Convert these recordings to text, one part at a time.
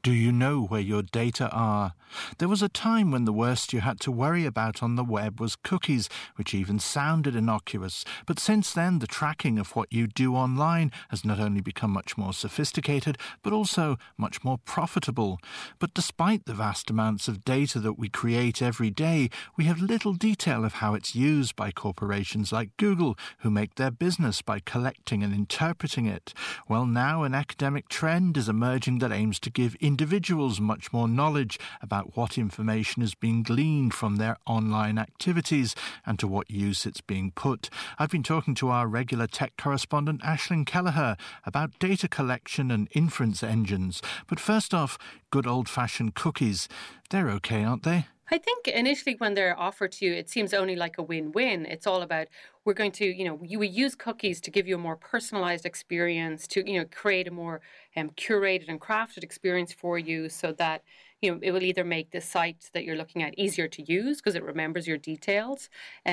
Do you know where your data are? There was a time when the worst you had to worry about on the web was cookies, which even sounded innocuous. But since then, the tracking of what you do online has not only become much more sophisticated, but also much more profitable. But despite the vast amounts of data that we create every day, we have little detail of how it's used by corporations like Google, who make their business by collecting and interpreting it. Well, now an academic trend is emerging that aims to give individuals much more knowledge about what information is being gleaned from their online activities and to what use it's being put. I've been talking to our regular tech correspondent Aisling Kelleher about data collection and inference engines. But first off, good old-fashioned cookies. They're okay, aren't they? I think initially when they're offered to you, it seems only like a win-win. It's all about, we're going to, you would use cookies to give you a more personalized experience, to, create a more curated and crafted experience for you so that, it will either make the site that you're looking at easier to use because it remembers your details,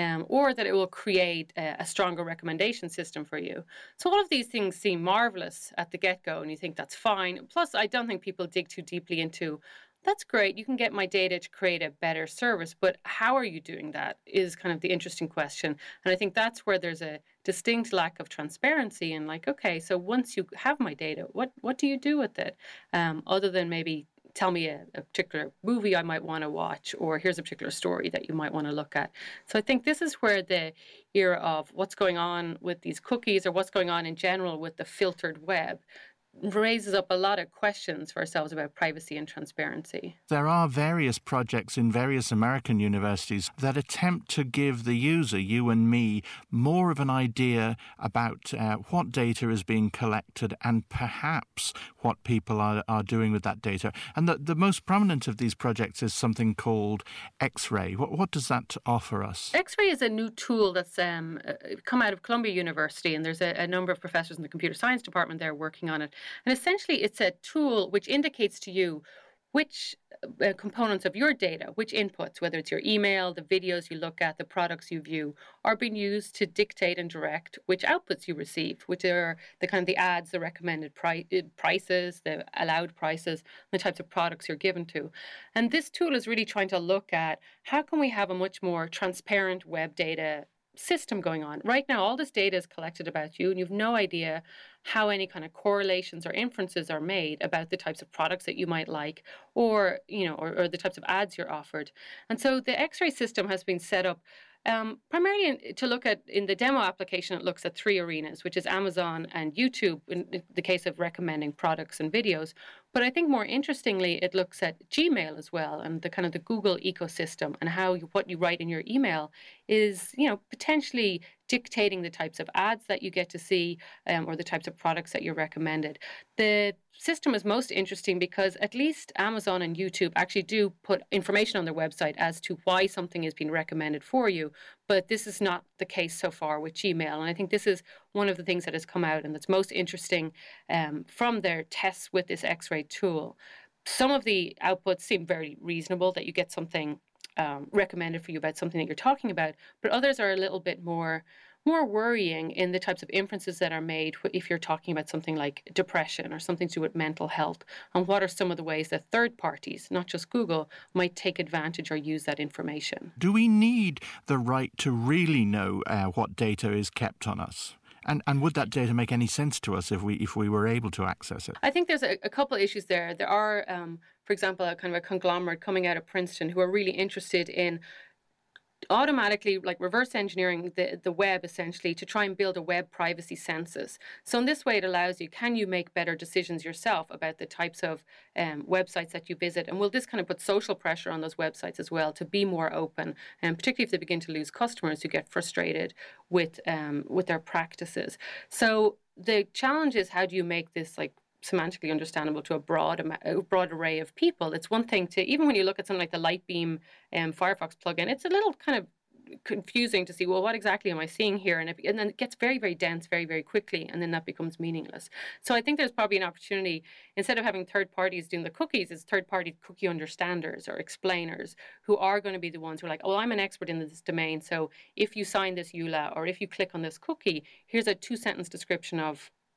or that it will create a stronger recommendation system for you. So all of these things seem marvelous at the get-go and you think that's fine. Plus, I don't think people dig too deeply into, that's great, you can get my data to create a better service, but how are you doing that is kind of the interesting question. And I think that's where there's a distinct lack of transparency and okay, so once you have my data, what do you do with it? Other than maybe tell me a particular movie I might want to watch, or here's a particular story that you might want to look at. So I think this is where the era of what's going on with these cookies or what's going on in general with the filtered web raises up a lot of questions for ourselves about privacy and transparency. There are various projects in various American universities that attempt to give the user, you and me, more of an idea about what data is being collected and perhaps what people are doing with that data. And the most prominent of these projects is something called X-Ray. What does that offer us? X-Ray is a new tool that's come out of Columbia University, and there's a number of professors in the computer science department there working on it. And essentially, it's a tool which indicates to you which components of your data, which inputs, whether it's your email, the videos you look at, the products you view, are being used to dictate and direct which outputs you receive, which are the kind of the ads, the recommended prices, the allowed prices, the types of products you're given to. And this tool is really trying to look at how can we have a much more transparent web data system going on. Right now, all this data is collected about you, and you've no idea how any kind of correlations or inferences are made about the types of products that you might like, or the types of ads you're offered. And so the X-ray system has been set up primarily to look at, in the demo application, it looks at three arenas, which is Amazon and YouTube in the case of recommending products and videos. But I think more interestingly, it looks at Gmail as well, and the kind of the Google ecosystem, and how what you write in your email is, potentially dictating the types of ads that you get to see, or the types of products that you're recommended. The system is most interesting because at least Amazon and YouTube actually do put information on their website as to why something is being recommended for you. But this is not the case so far with Gmail. And I think this is one of the things that has come out and that's most interesting from their tests with this X-ray tool. Some of the outputs seem very reasonable, that you get something recommended for you about something that you're talking about, but others are a little bit more worrying in the types of inferences that are made if you're talking about something like depression or something to do with mental health, and what are some of the ways that third parties, not just Google, might take advantage or use that information. Do we need the right to really know what data is kept on us? And would that data make any sense to us if we were able to access it? I think there's a couple of issues there. There are, for example, a kind of a conglomerate coming out of Princeton who are really interested in automatically reverse engineering the web, essentially, to try and build a web privacy census. So in this way, it allows you, can you make better decisions yourself about the types of websites that you visit? And will this kind of put social pressure on those websites as well to be more open, and particularly if they begin to lose customers who get frustrated with their practices. So the challenge is, how do you make this semantically understandable to a broad array of people? It's one thing to, even when you look at something like the Lightbeam Firefox plugin, it's a little kind of confusing to see, well, what exactly am I seeing here? And then it gets very, very dense very, very quickly, and then that becomes meaningless. So I think there's probably an opportunity, instead of having third parties doing the cookies, it's third-party cookie understanders or explainers who are going to be the ones who are like, oh, I'm an expert in this domain, so if you sign this EULA or if you click on this cookie, here's a 2-sentence description of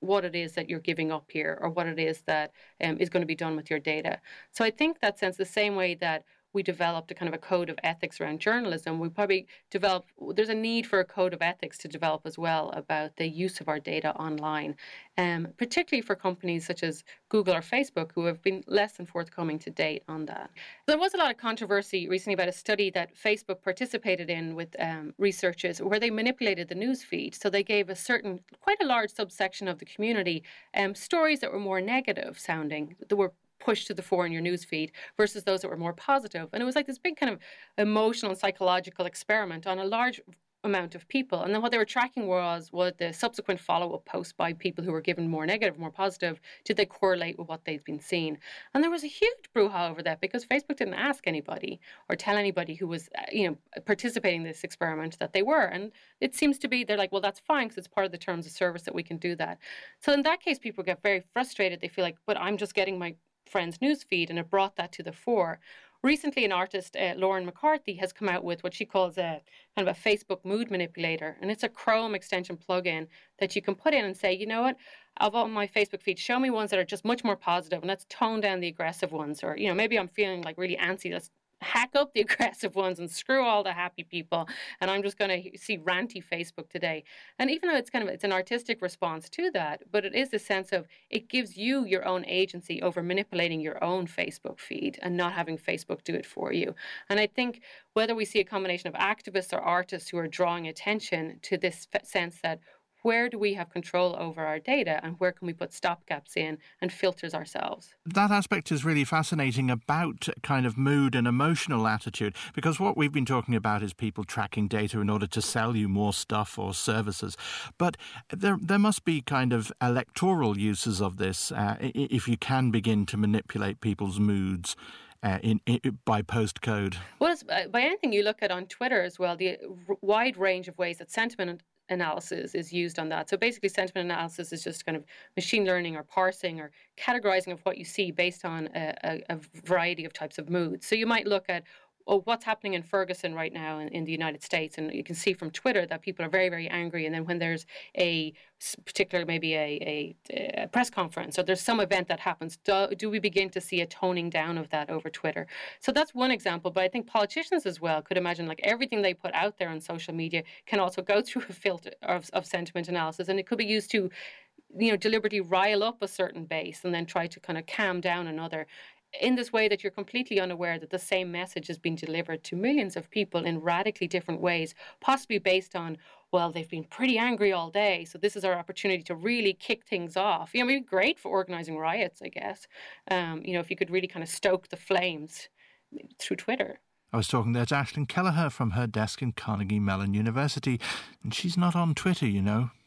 what it is that you're giving up here, or what it is that is going to be done with your data. So I think that sense, the same way that we developed a kind of a code of ethics around journalism, we probably there's a need for a code of ethics to develop as well about the use of our data online, particularly for companies such as Google or Facebook, who have been less than forthcoming to date on that. There was a lot of controversy recently about a study that Facebook participated in with researchers where they manipulated the news feed. So they gave quite a large subsection of the community stories that were more negative sounding, that were pushed to the fore in your newsfeed versus those that were more positive. And it was like this big kind of emotional and psychological experiment on a large amount of people. And then what they were tracking was what the subsequent follow-up posts by people who were given more negative, more positive, did they correlate with what they'd been seeing? And there was a huge brouhaha over that because Facebook didn't ask anybody or tell anybody who was, participating in this experiment that they were. And it seems to be, they're like, well, that's fine because it's part of the terms of service that we can do that. So in that case, people get very frustrated. They feel like, but I'm just getting my friend's newsfeed, and it brought that to the fore. Recently, an artist, Lauren McCarthy, has come out with what she calls a kind of a Facebook mood manipulator, and it's a Chrome extension plugin that you can put in and say, you know what, of all my Facebook feed, show me ones that are just much more positive, and let's tone down the aggressive ones. Or, maybe I'm feeling like really antsy, let's hack up the aggressive ones and screw all the happy people, and I'm just going to see ranty Facebook today. And even though it's an artistic response to that, but it is the sense of, it gives you your own agency over manipulating your own Facebook feed and not having Facebook do it for you. And I think whether we see a combination of activists or artists who are drawing attention to this sense that, where do we have control over our data, and where can we put stopgaps in and filters ourselves? That aspect is really fascinating about kind of mood and emotional attitude, because what we've been talking about is people tracking data in order to sell you more stuff or services. But there must be kind of electoral uses of this if you can begin to manipulate people's moods. By postcode. Well, by anything you look at on Twitter as well, the wide range of ways that sentiment analysis is used on that. So basically, sentiment analysis is just kind of machine learning or parsing or categorizing of what you see based on a variety of types of moods. So you might look at, what's happening in Ferguson right now in the United States, and you can see from Twitter that people are very, very angry. And then when there's a particular, maybe a press conference, or there's some event that happens, do we begin to see a toning down of that over Twitter? So that's one example. But I think politicians as well could imagine, like, everything they put out there on social media can also go through a filter of sentiment analysis, and it could be used to, deliberately rile up a certain base and then try to kind of calm down another, in this way that you're completely unaware that the same message is being delivered to millions of people in radically different ways, possibly based on, well, they've been pretty angry all day, so this is our opportunity to really kick things off. It'd be great for organizing riots, I guess, if you could really kind of stoke the flames through Twitter. I was talking there to Aisling Kelleher from her desk in Carnegie Mellon University, and she's not on Twitter,